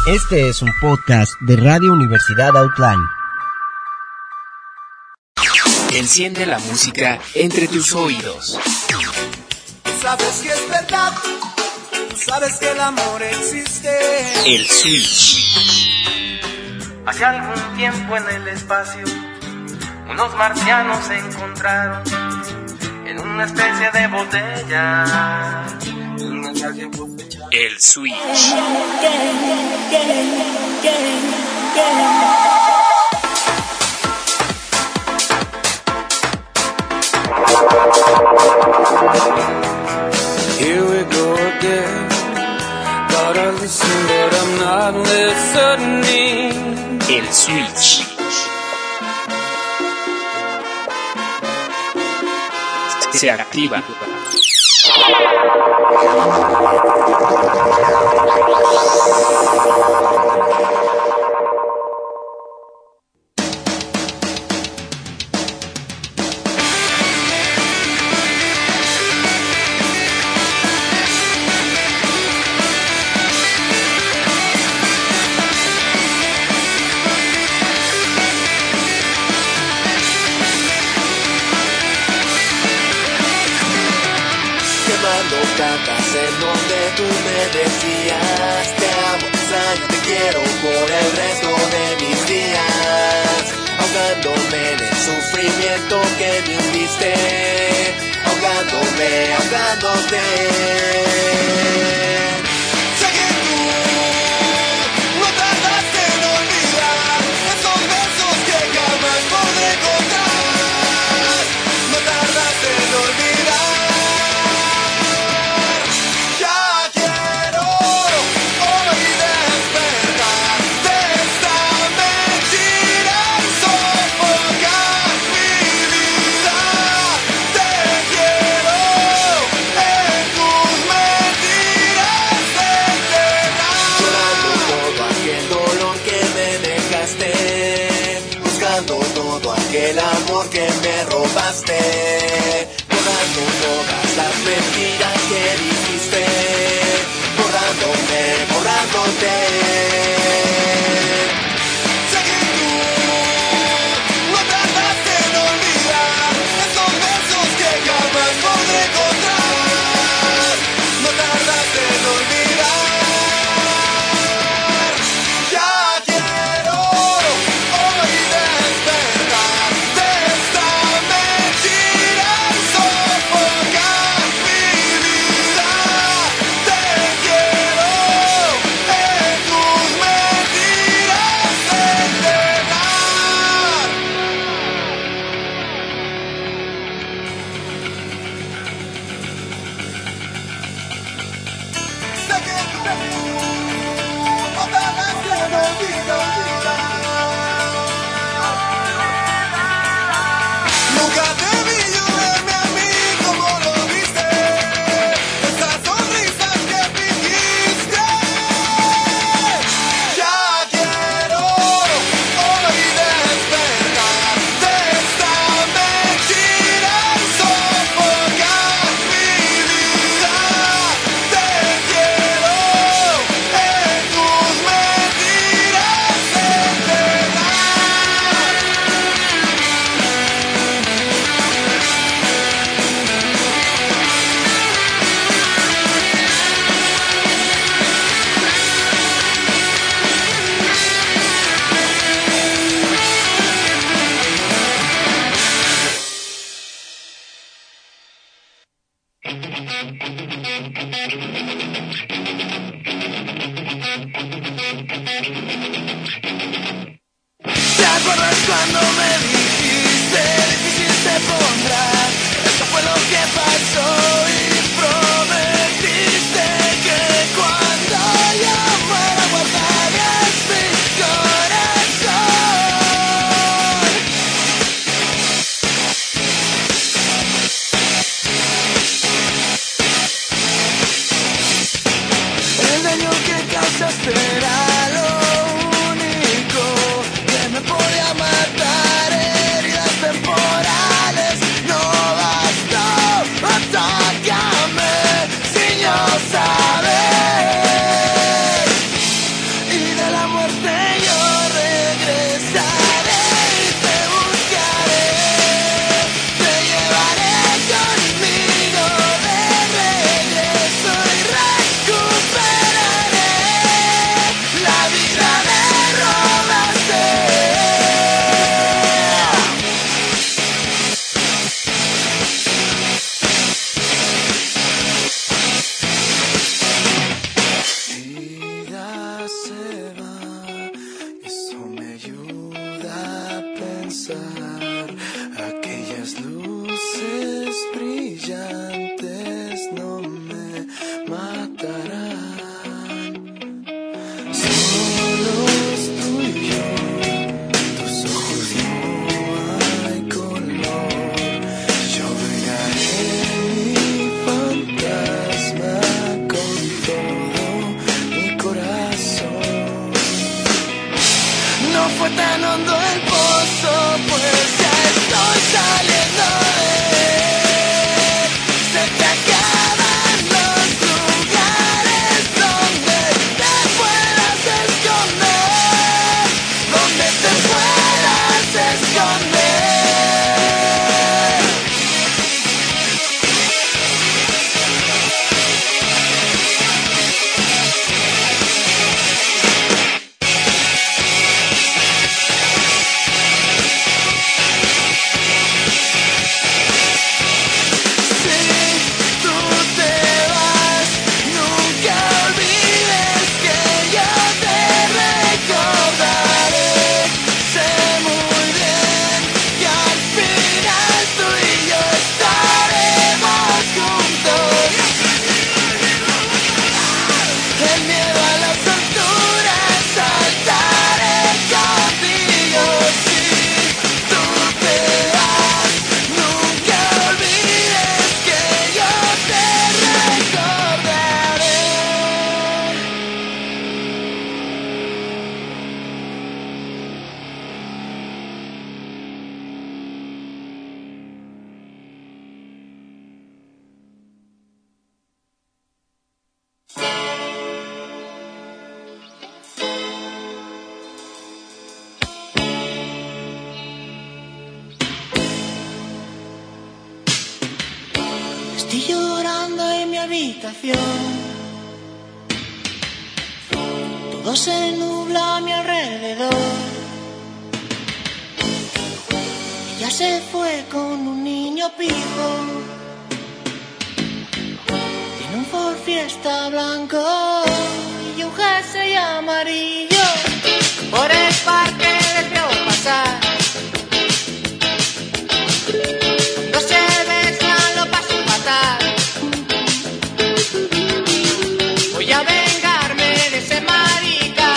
Este es un podcast de Radio Universidad Outline. Enciende la música entre tus oídos. Sabes que es verdad, sabes que el amor existe. El Switch. Hace algún tiempo en el espacio, unos marcianos se encontraron en una especie de botella. El Switch. Here we go again. Thought I'd listen, but I'm not listening. El Switch. Se activa. Cantas en donde tú me decías te amo, te extraño, te quiero por el resto de mis días, ahogándome en el sufrimiento que me hundiste, ahogándome, ahogándote. Sé que tú no tardaste en olvidar esos besos que jamás podré encontrar, no tardaste en olvidar. El amor que me robaste, borrando todas las mentiras que dijiste, borrándome, borrándote. Sé que tú no tardaste en olvidar esos besos que jamás podré encontrar, no tardaste en olvidar. Será lo único que me podía matar, heridas temporales. Atácame sin yo saber. Y tan hondo el pozo, pues ya estoy saliendo de él. Se te acaban los lugares donde te puedas esconder, donde te puedas esconder. Estoy llorando en mi habitación, todo se nubla a mi alrededor. Ella se fue con un niño pijo, tiene un Ford Fiesta blanco y un jersey amarillo. Por el parque les veo pasar, no se besan, lo paso fatal. Voy a vengarme de ese marica,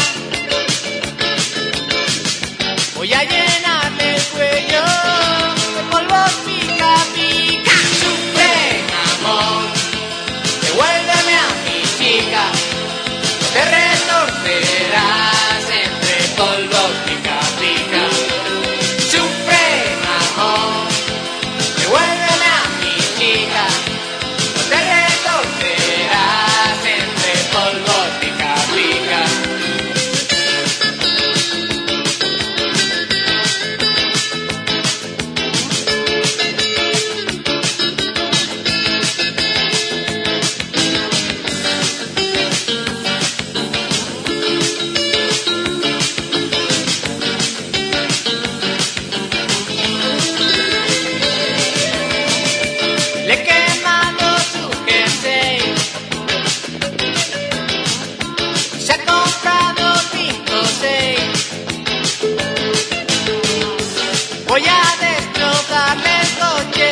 voy a llenarle el cuello de polvos pica pica. Sufre, amor, devuélveme a mi chica, no te retorcerás entre polvos pica pica. Sufre, amor, devuélveme a mi chica, no te retorcerás entre polvos pica pica. Le he quemado su jersey, se ha comprado 5 o 6. Voy a destrozarle el coche,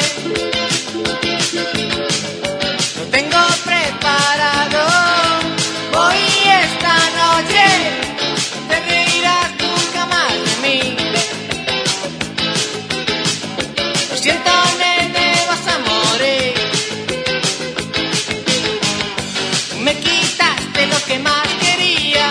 lo tengo preparado. Voy esta noche, te reirás nunca más de mí. Lo siento, nene, vas a morir. Me quitaste lo que más quería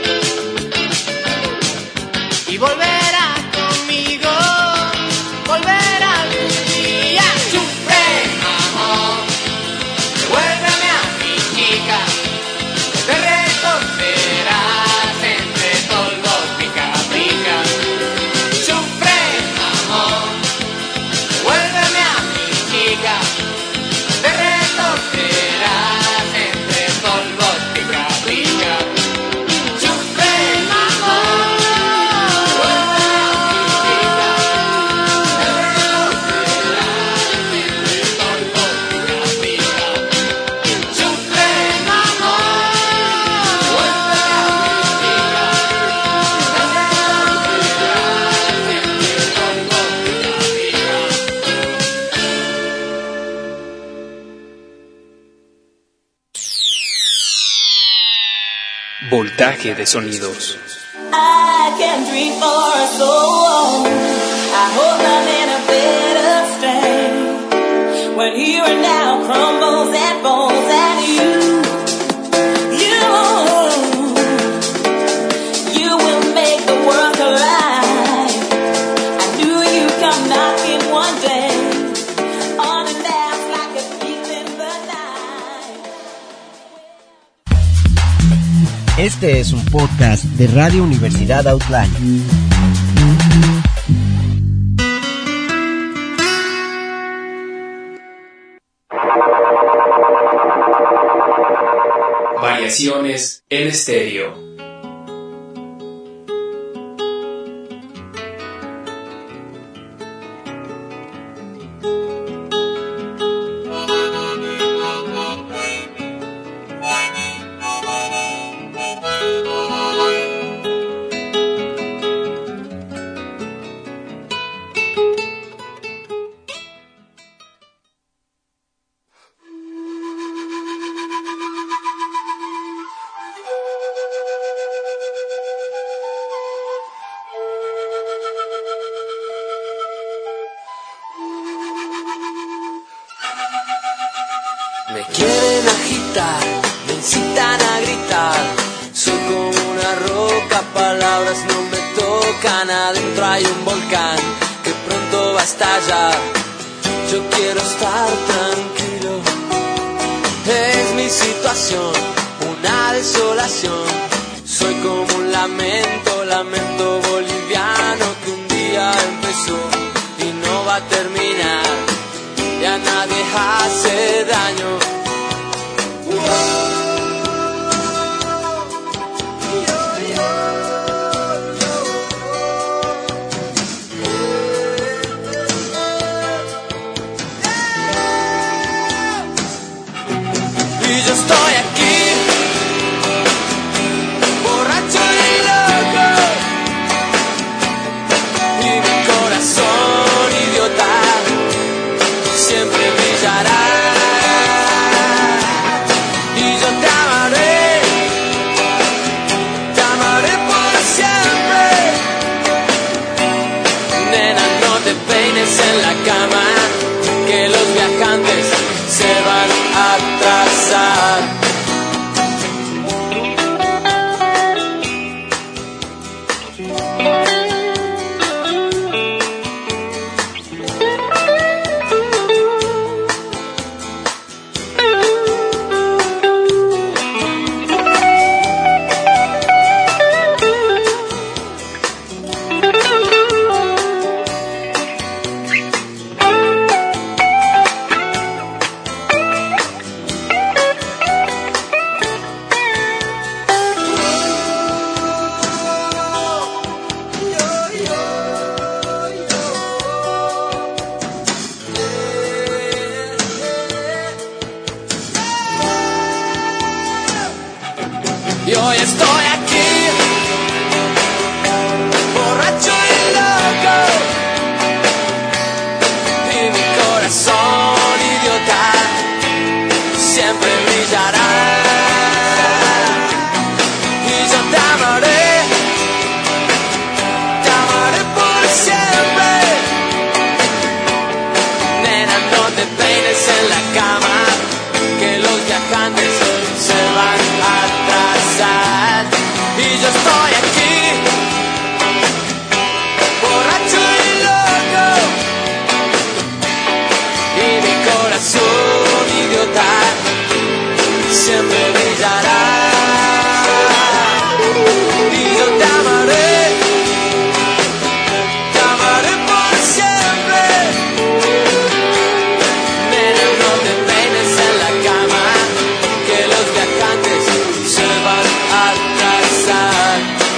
y volverás conmigo, volverás algún día. Sufre, amor, devuélveme a mi chica, no te retorcerás entre polvos pica pica. Sufre, amor, devuélveme a mi chica, no te retorcerás entre polvos pica pica. Sufre, amor, devuélveme a mi chica, no te retorcerás entre polvos pica pica. Sufre, amor, devuélveme a mi chica, no te retorcerás entre polvos pica pica. Voltaje de sonidos. I can dream for a soul. I hope I'm in a better state when here and now crumbles and falls at you will make the world collide. Este es un podcast de Radio Universidad Outline. Variaciones en estéreo. Me quieren agitar, me incitan a gritar. Soy como una roca, palabras no me tocan. Adentro hay un volcán que pronto va a estallar. Yo quiero estar tranquilo. Es mi situación, una desolación. Soy como un lamento, lamento boliviano que un día empezó y no va a terminar. Ya nadie hace daño. Y yo estoy aquí, borracho y loco, y mi corazón idiota siempre brillará. Y yo te amaré por siempre. Nena, no te peines en la cama, que los viajantes se van a atrasar. Y hoy estoy aquí, borracho y loco, y mi corazón idiota siempre brillará. Y yo te amaré por siempre. Nena, no te peines en la cama, que los viajantes se van a atrasar. Y yo estoy aquí, borracho y loco, y mi corazón idiota siempre brillará. Y yo te amaré por siempre. Nena, no te peines en la cama, que los viajantes se van a atrasar.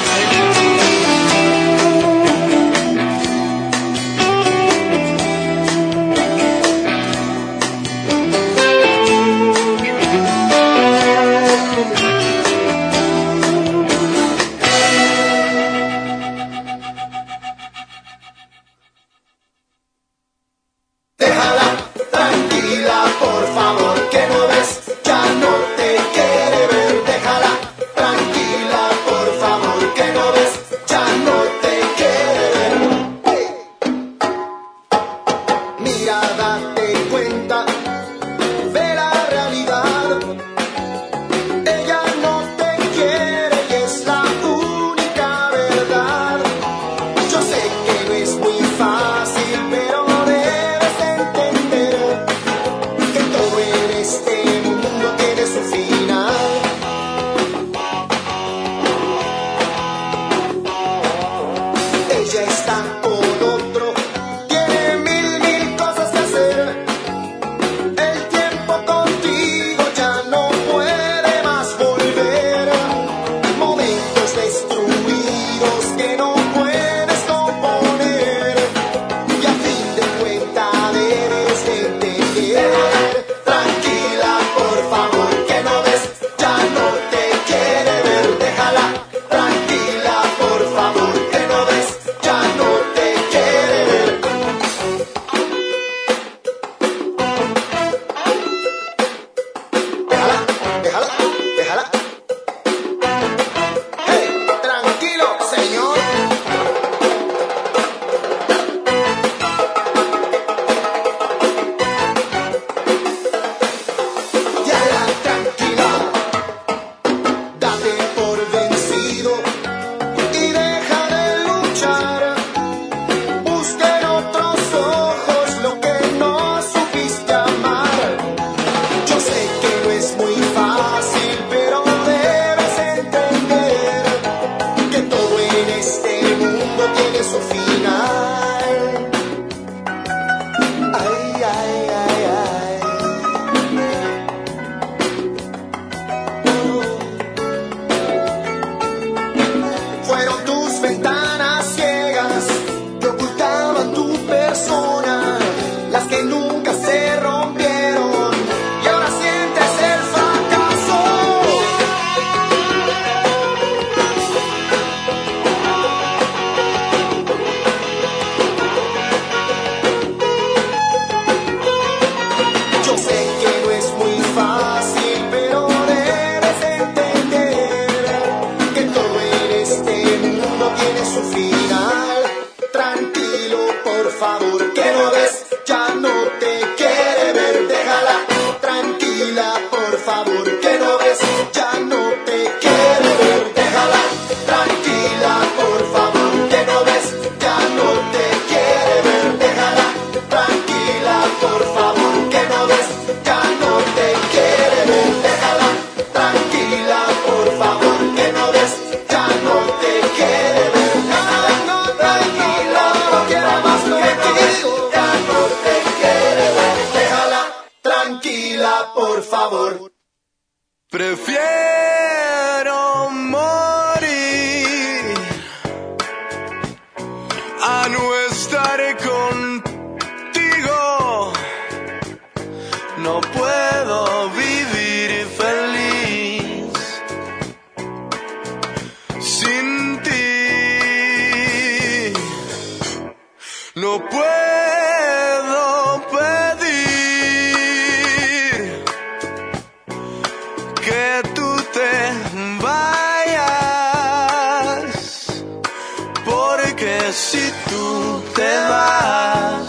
si tú te vas,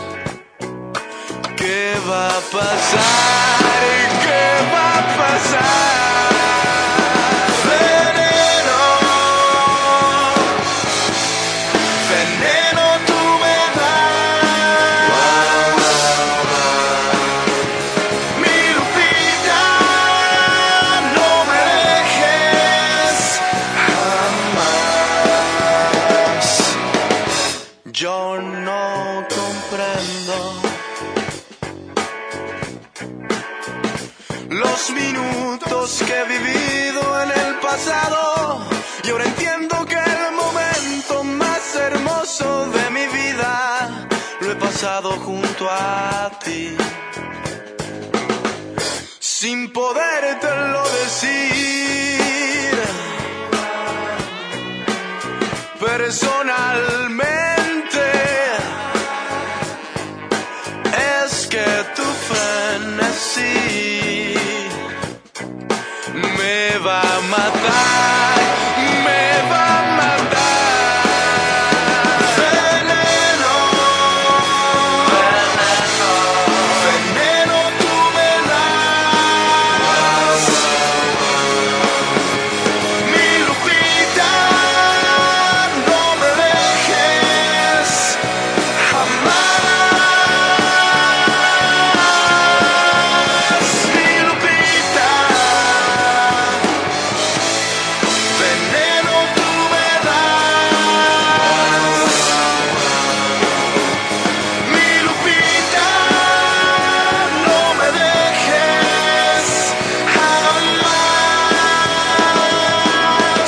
¿qué va a pasar? ¿Qué va a pasar? Veneno, veneno tú me das, mi Lupita, no me dejes jamás. Yo no comprendo los minutos que he vivido en el pasado, y ahora entiendo que el momento más hermoso de mi vida lo he pasado junto a ti, sin podértelo decir personalmente. Es que tu frenesí me va a matar, me va a matar. Veneno, veneno, veneno tú me das, mi Lupita, no me dejes jamás. Mi Lupita, veneno tú me das, mi Lupita, no me dejes jamás.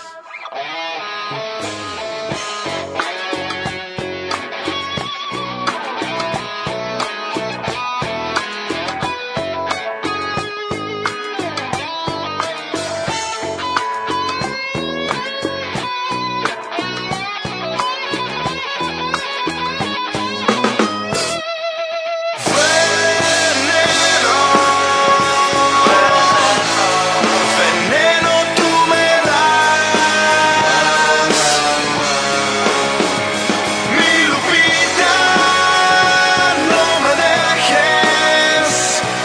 Veneno tú me das, mi Lupita, no me dejes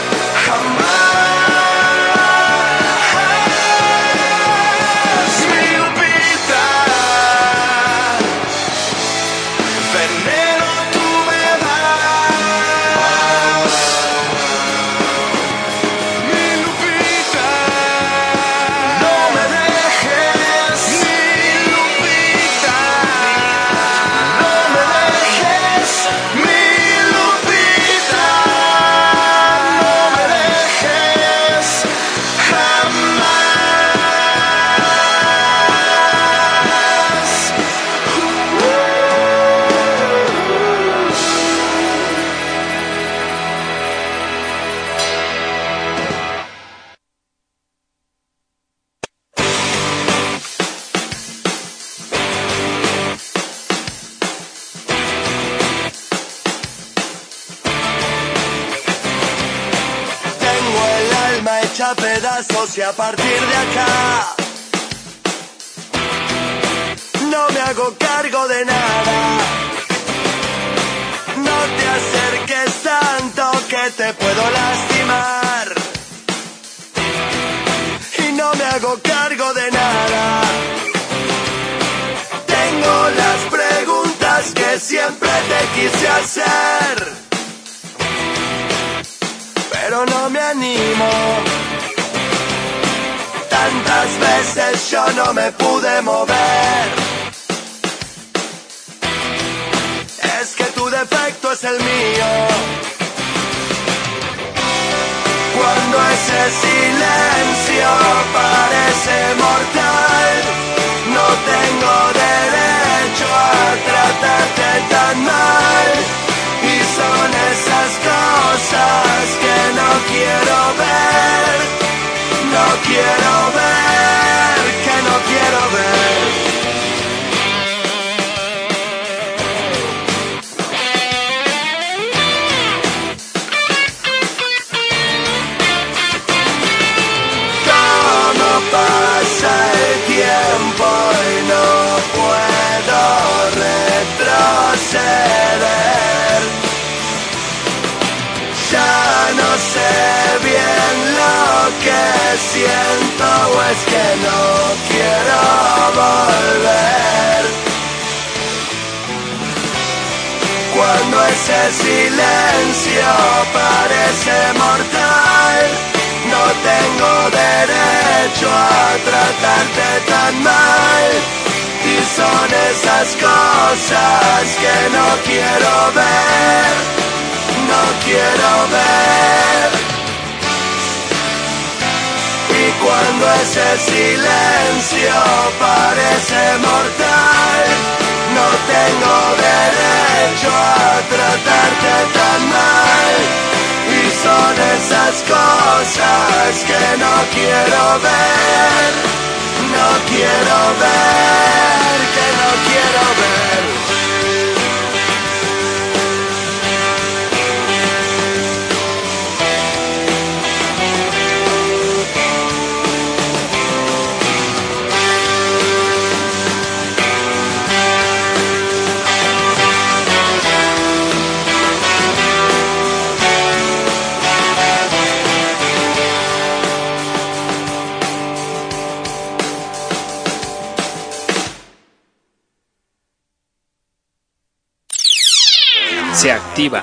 jamás. Mi Lupita, veneno tú me das, mi Lupita, no me dejes, mi Lupita, no me dejes, mi Lupita, no me dejes Tengo el alma hecha pedazos y a partir de acá no me hago cargo de nada. No te acerques tanto que te puedo lastimar, y no me hago cargo de nada. Tengo las preguntas que siempre te quise hacer, pero no me animo. Tantas veces yo no me pude mover. Es que tu defecto es el mío. Cuando ese silencio parece mortal, no tengo derecho a tratarte tan mal. Y son esas cosas que no quiero ver, no quiero ver, que no quiero ver. Pasa el tiempo y no puedo siento o es que no quiero volver. Cuando ese silencio parece mortal, no tengo derecho a tratarte tan mal. Y son esas cosas que no quiero ver, no quiero ver. Y cuando ese silencio parece mortal, no tengo derecho a tratarte tan mal. Y son esas cosas que no quiero ver, no quiero ver, que no quiero ver. Se activa.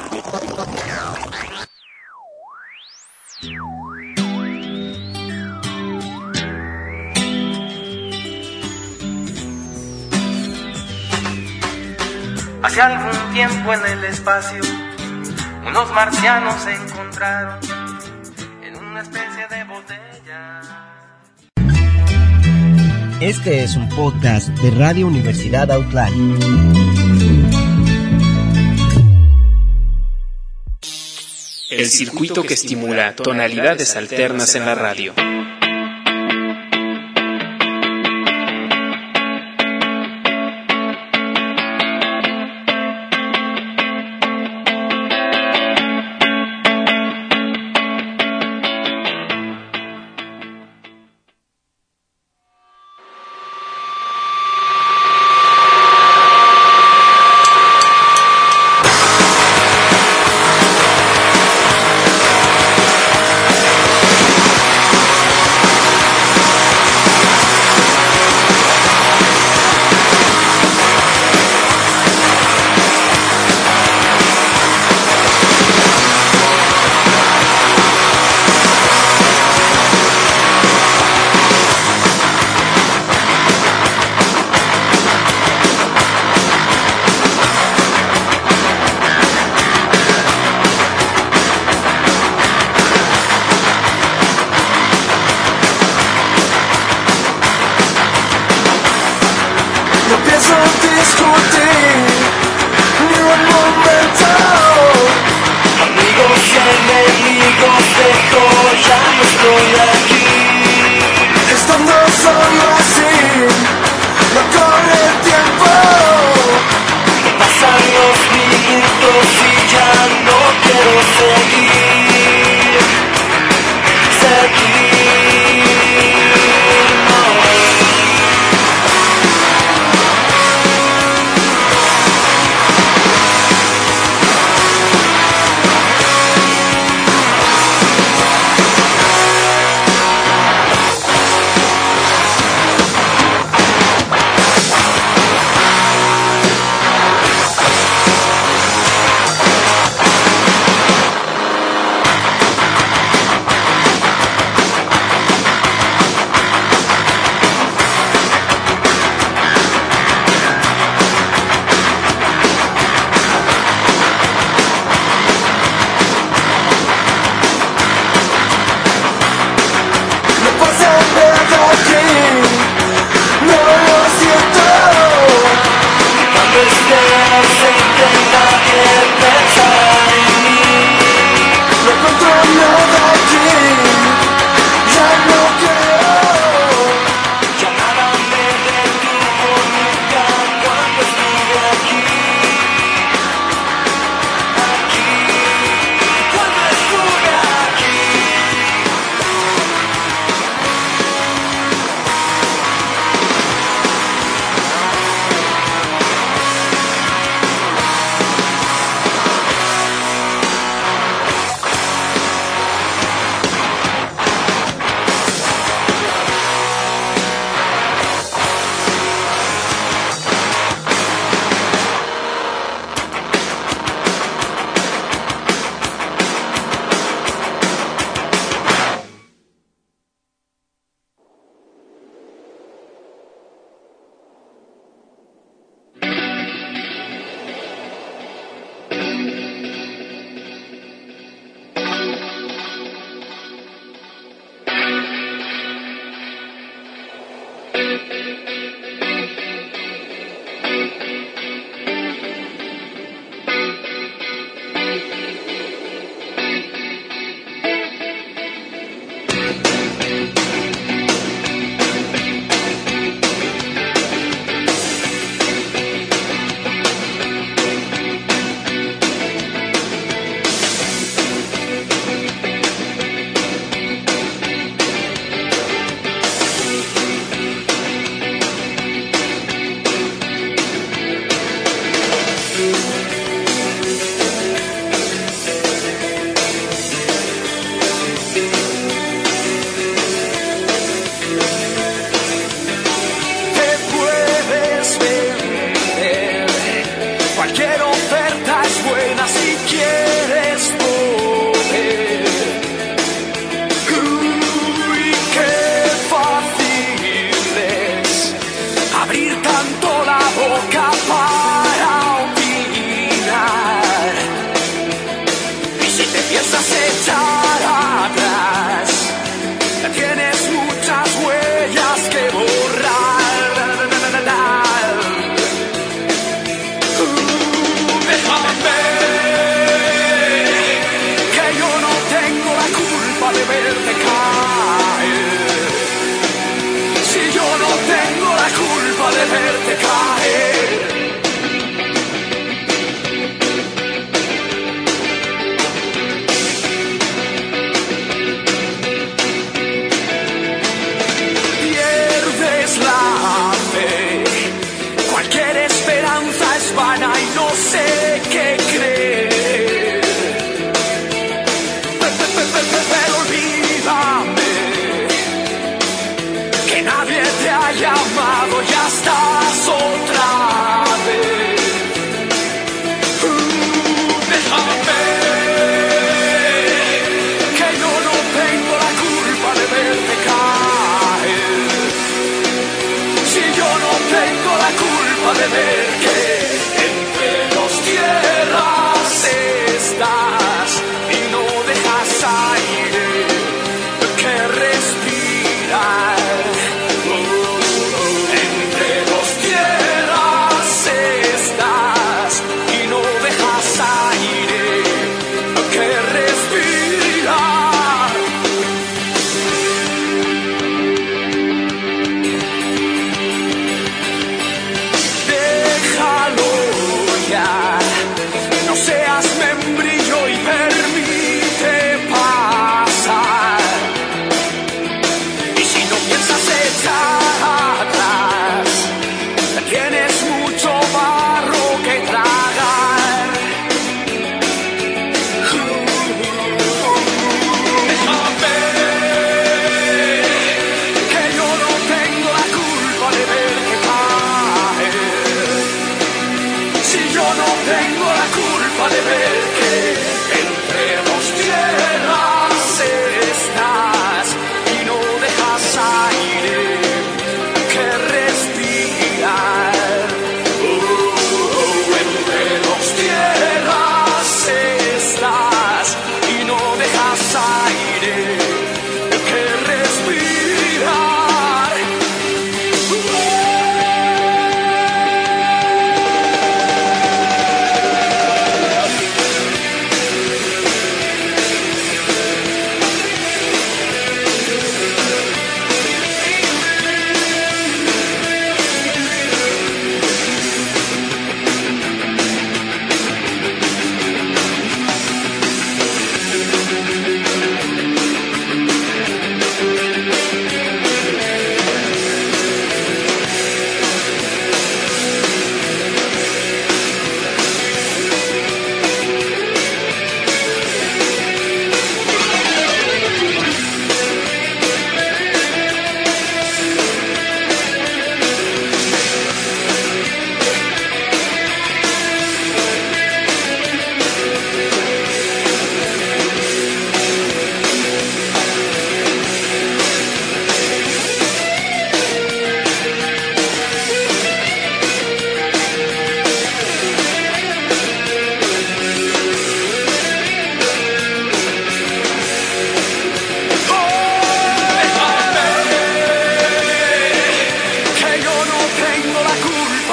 Hace algún tiempo en el espacio, unos marcianos se encontraron en una especie de botella. Este es un podcast de Radio Universidad Outline. El circuito que estimula tonalidades alternas en la radio.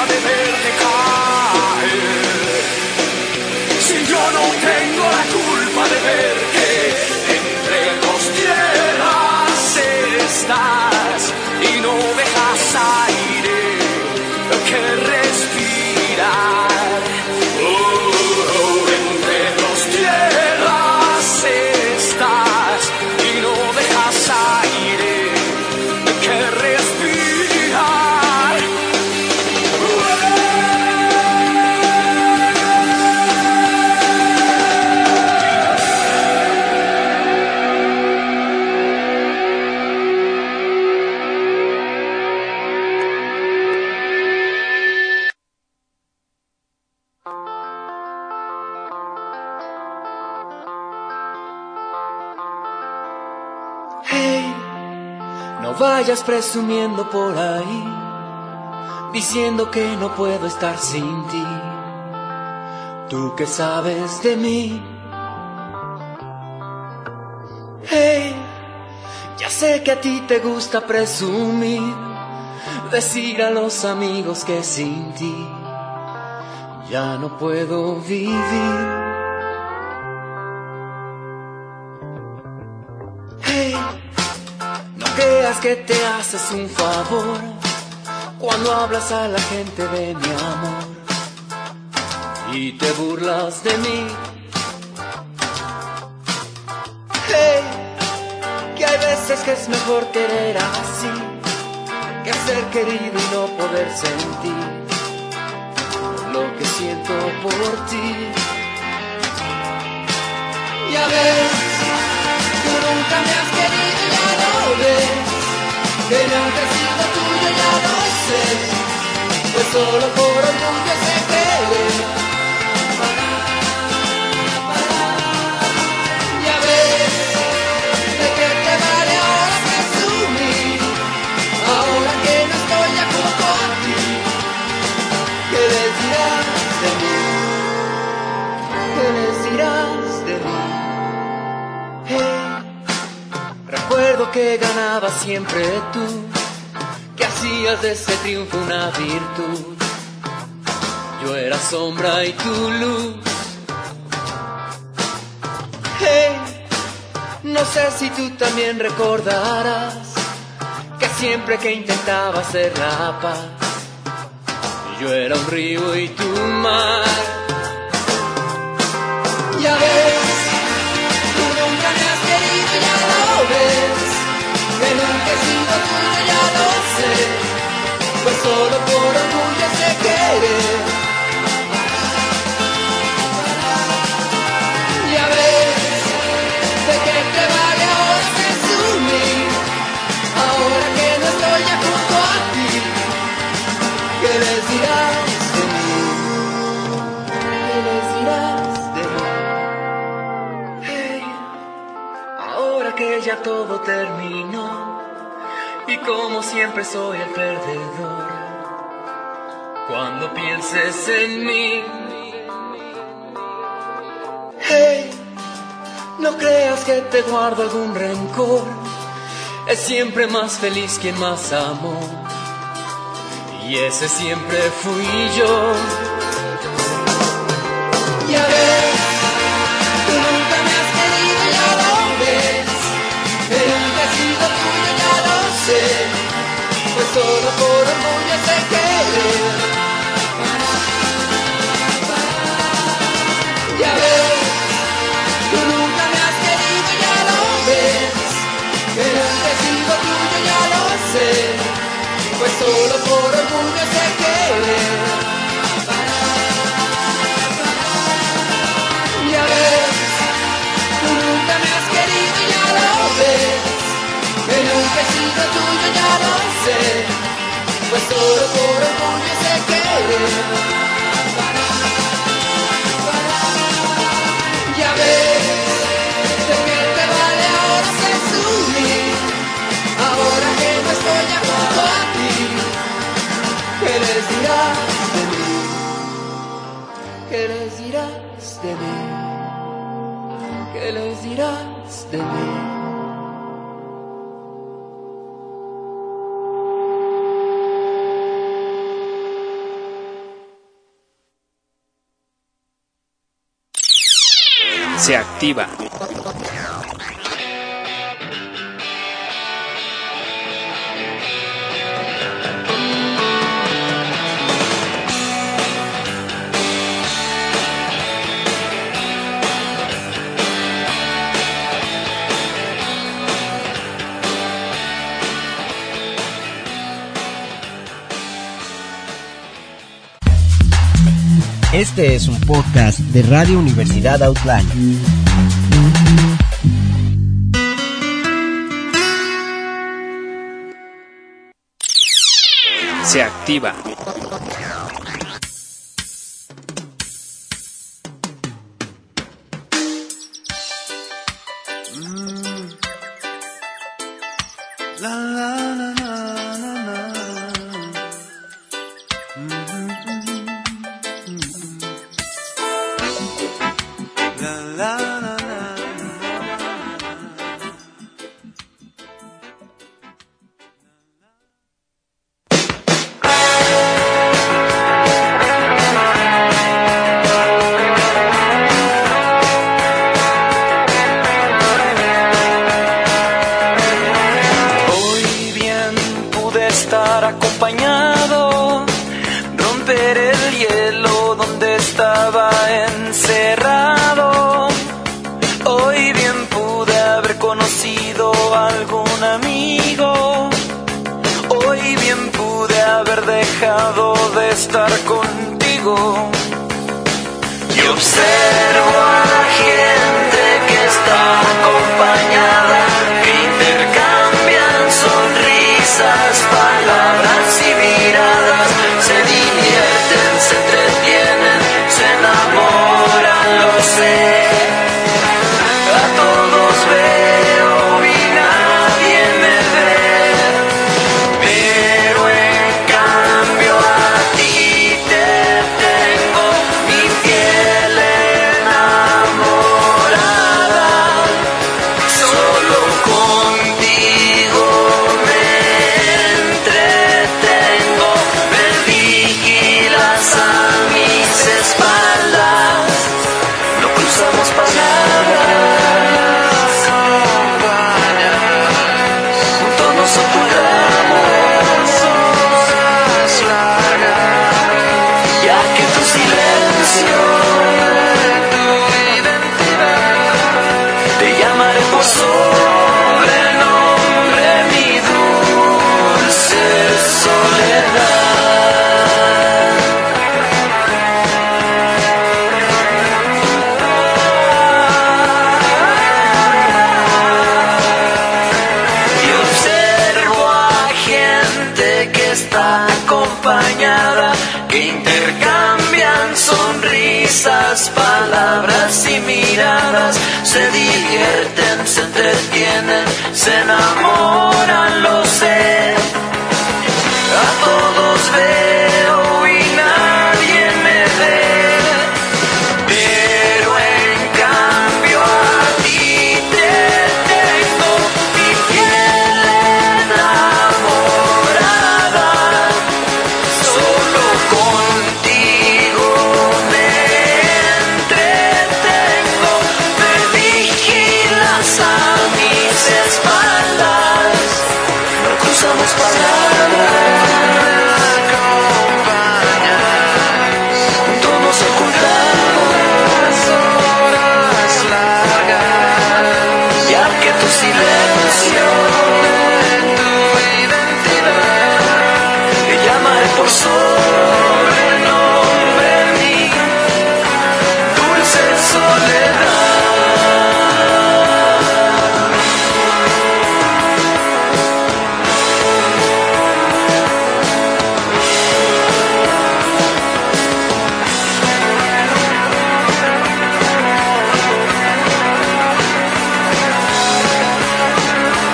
culpa de verte caer. Si yo no tengo la culpa de ver que entre dos tierras estás y no dejas aire que respirar. Entre dos tierras estás y no dejas aire que respirar. Hey, no vayas presumiendo por ahí, diciendo que no puedo estar sin ti. Tú que sabes de mí. Hey, ya sé que a ti te gusta presumir, decir a los amigos que sin ti ya no puedo vivir. Hey, no creas que te haces un favor cuando hablas a la gente de mi amor y te burlas de mí. Hey, que hay veces que es mejor querer así que ser querido y no poder sentir lo que siento por ti. Ya ves, tú nunca me has querido, ya lo ves, que nunca he sido tuyo, ya lo sé, pues solo por orgullo sé querer. Ya ves, ¿de qué te vale ahora presumir? Ahora que no estoy ya junto a ti, ¿qué les dirás de mí? ¿Qué les dirás de mí? Hey, recuerdo que ganabas siempre tú, que hacías de ese triunfo una virtud. Yo era sombra y tu luz. Hey, no sé si tú también recordarás que siempre que intentaba hacer la paz, yo era un río y tu mar. Ya ves, tú nunca me has querido, ya lo ves, que nunca he sido tuyo, ya lo sé, pues solo por orgullo sé querer. Ya ves, ¿de qué te vale ahora presumir? Ahora que no estoy ya junto a ti, ¿qué les dirás de mí? ¿Qué les dirás de mí? Hey, ahora que ya todo terminó y como siempre soy el perdedor, cuando pienses en mí. Hey, no creas que te guardo algún rencor, es siempre más feliz quien más amó, y ese siempre fui yo. Ya ves, tú nunca me has querido, ya lo ves, que nunca he sido tuyo, ya lo sé, pues solo por orgullo sé querer. Ya ves, tú nunca me has querido, ya lo ves, que nunca he sido tuyo, ya lo sé, pues solo por orgullo sé querer. Ya ves, tú nunca me has querido, ya lo ves, que nunca he sido tuyo, ya lo sé, pues solo por orgullo sé querer. Ya ves, ¿de qué te vale ahora presumir? Ahora que no estoy ya junto a ti, ¿qué les dirás de mí? ¿Qué les dirás de mí? ¿Qué les dirás de mí? Se activa. Este es un podcast de Radio Universidad Outline. Se activa. Palabras y miradas, se divierten, se entretienen, se enamoran, lo sé. A todos veo y nadie me ve, pero en cambio a ti te tengo, mi piel enamorada, solo contigo me a mis espaldas, no cruzamos palabras, juntos nos ocultamos horas largas, ya que tu silencio en tu identidad, te llamaré por sobrenombre mi dulce soledad.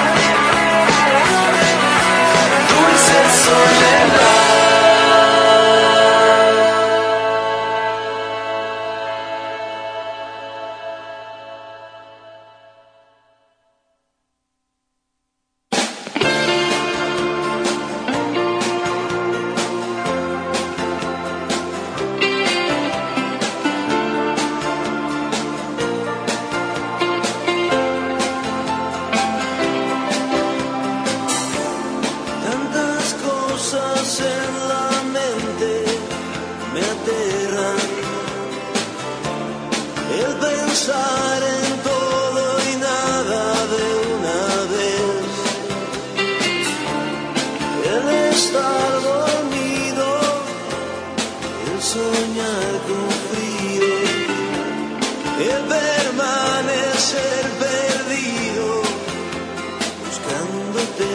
Soledad. en la mente me aterran. El pensar en todo y nada de una vez. El estar dormido, el soñar con frío, el permanecer perdido buscándote.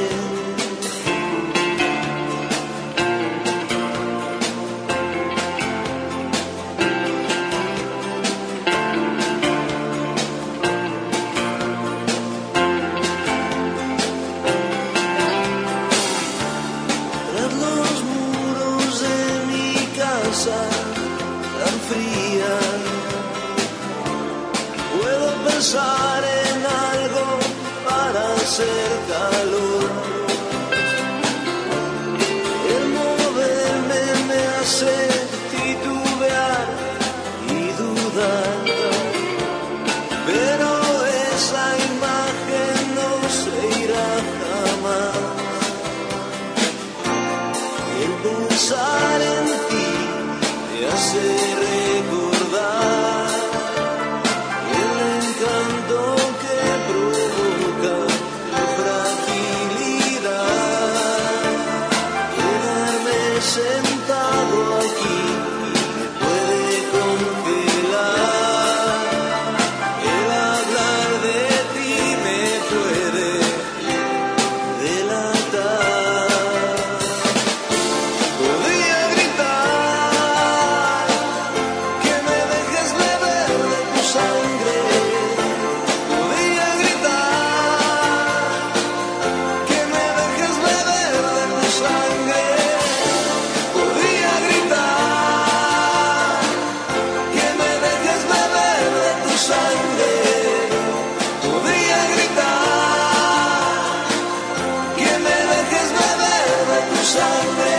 Tras los muros de mi casa tan fría, puedo pensar en algo para hacer calor. El moverme me hace titubear y dudar, pero esa imagen no se irá jamás. El pensar en ti me hace recordar el encanto que provoca tu fragilidad. Quedarme sentado aquí me puede congelar. El hablar de ti me puede delatar. Podría gritar que me dejes beber de tu sangre. Podría gritar que me dejes beber de tu sangre. Podría gritar que me dejes beber de tu sangre. Podría gritar que me dejes beber de tu sangre.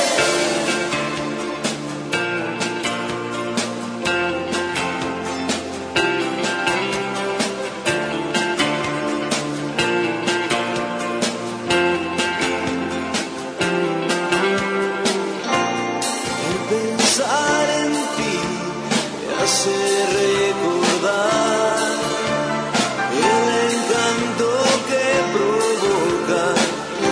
El pensar en ti me hace recordar el encanto que provoca tu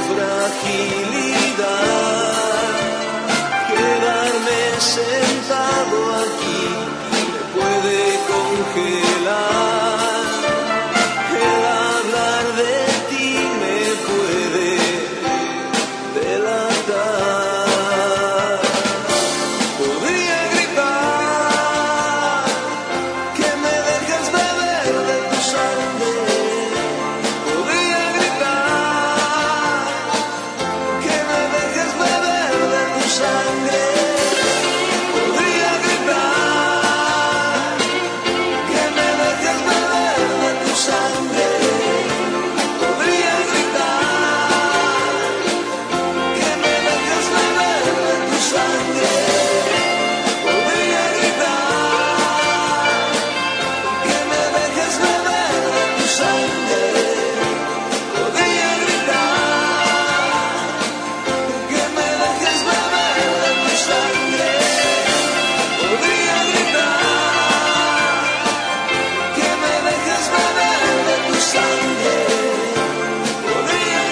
fragilidad. Quedarme sentado aquí me puede congelar. El hablar de ti me puede delatar. Podría gritar que me dejes beber de tu sangre. Podría gritar que me dejes beber de tu sangre. Podría gritar que me dejes beber de tu sangre. Podría gritar que me dejes beber de tu sangre. Podría gritar que me dejes beber de tu sangre. Podría gritar que me dejes beber de tu sangre. Podría gritar que me dejes beber de tu sangre. Podría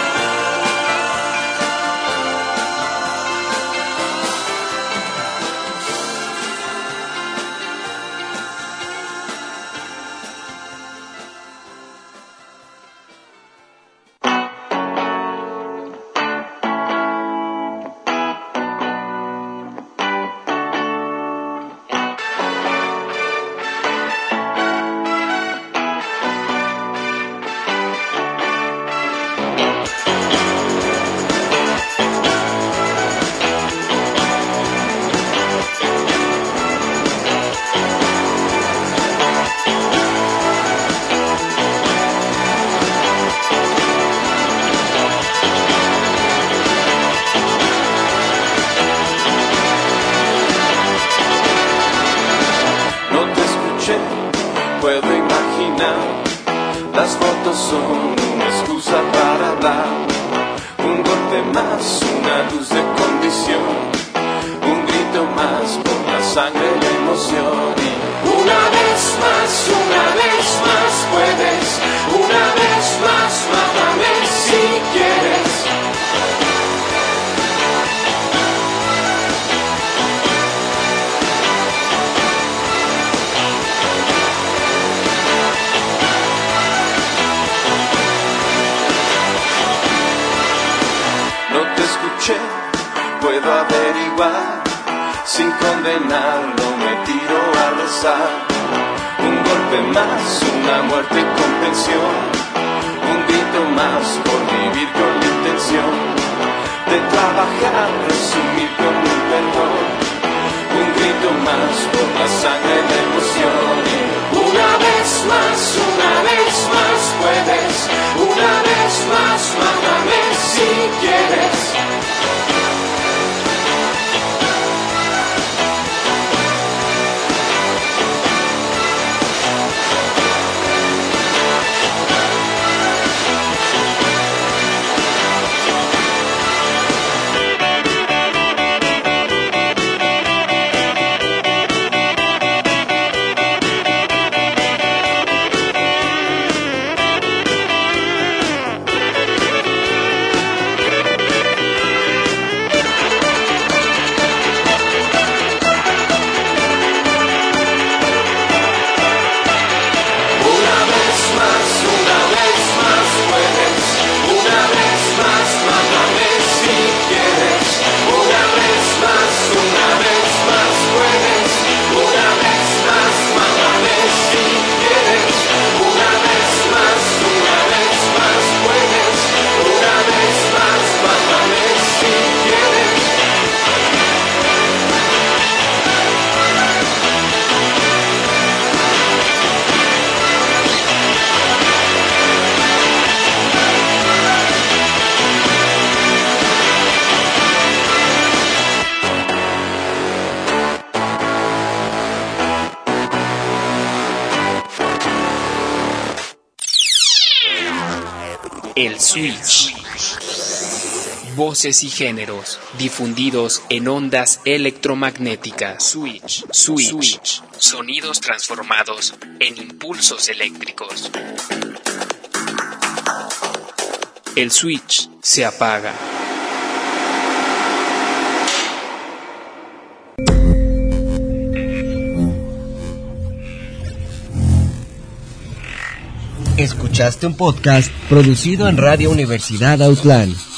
Las fotos son una excusa para hablar, un golpe más, una luz de condición. igual. Sin condenarlo me tiro a rezar. Un golpe más, una muerte con pensión. Un grito más por vivir con la intención de trabajar, resumir con un perdón. Un grito más por la sangre y la emoción. Y una vez más puedes. Una vez más, mátame si quieres. El Switch. Voces y géneros difundidos en ondas electromagnéticas. Switch. Sonidos transformados en impulsos eléctricos. El switch se apaga. Escuchaste un podcast producido en Radio Universidad Autlán.